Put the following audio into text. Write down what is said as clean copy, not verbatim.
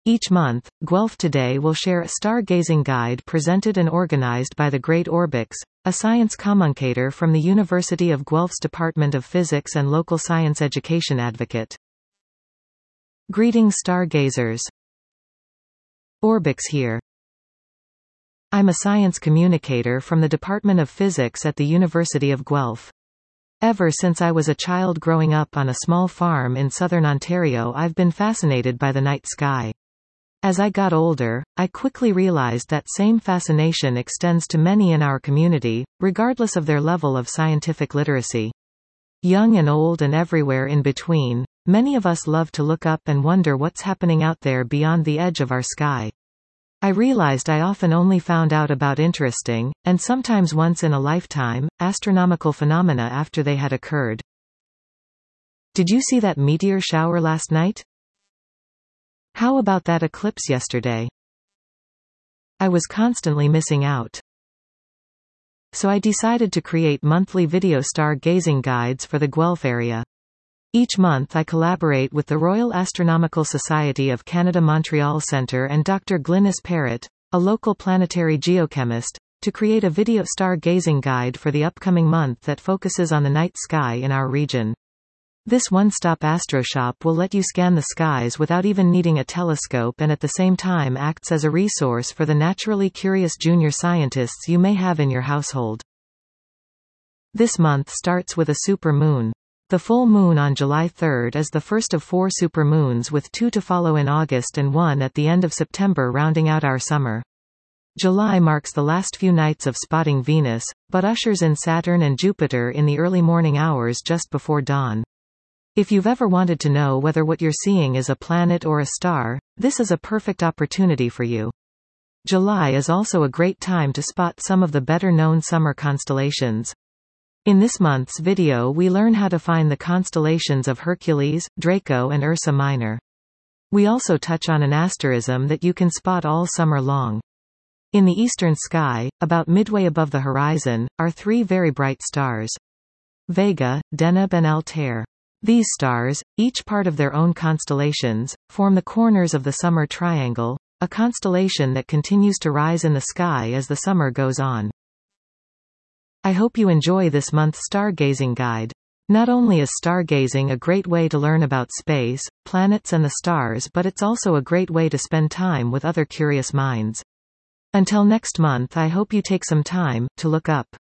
Each month, Guelph Today will share a stargazing guide presented and organized by the Great Orbix, a science communicator from the University of Guelph's Department of Physics and local science education advocate. Greetings stargazers. Orbix here. I'm a science communicator from the Department of Physics at the University of Guelph. Ever since I was a child growing up on a small farm in southern Ontario, I've been fascinated by the night sky. As I got older, I quickly realized that same fascination extends to many in our community, regardless of their level of scientific literacy. Young and old and everywhere in between, many of us love to look up and wonder what's happening out there beyond the edge of our sky. I realized I often only found out about interesting, and sometimes once in a lifetime, astronomical phenomena after they had occurred. Did you see that meteor shower last night? How about that eclipse yesterday? I was constantly missing out. So I decided to create monthly video stargazing guides for the Guelph area. Each month I collaborate with the Royal Astronomical Society of Canada Montreal Centre and Dr. Glynis Parrott, a local planetary geochemist, to create a video stargazing guide for the upcoming month that focuses on the night sky in our region. This one-stop astroshop will let you scan the skies without even needing a telescope and at the same time acts as a resource for the naturally curious junior scientists you may have in your household. This month starts with a supermoon. The full moon on July 3 is the first of 4 supermoons, with 2 to follow in August and 1 at the end of September, rounding out our summer. July marks the last few nights of spotting Venus, but ushers in Saturn and Jupiter in the early morning hours just before dawn. If you've ever wanted to know whether what you're seeing is a planet or a star, this is a perfect opportunity for you. July is also a great time to spot some of the better-known summer constellations. In this month's video we learn how to find the constellations of Hercules, Draco and Ursa Minor. We also touch on an asterism that you can spot all summer long. In the eastern sky, about midway above the horizon, are 3 very bright stars: Vega, Deneb and Altair. These stars, each part of their own constellations, form the corners of the summer triangle, a constellation that continues to rise in the sky as the summer goes on. I hope you enjoy this month's stargazing guide. Not only is stargazing a great way to learn about space, planets and the stars, but it's also a great way to spend time with other curious minds. Until next month, I hope you take some time to look up.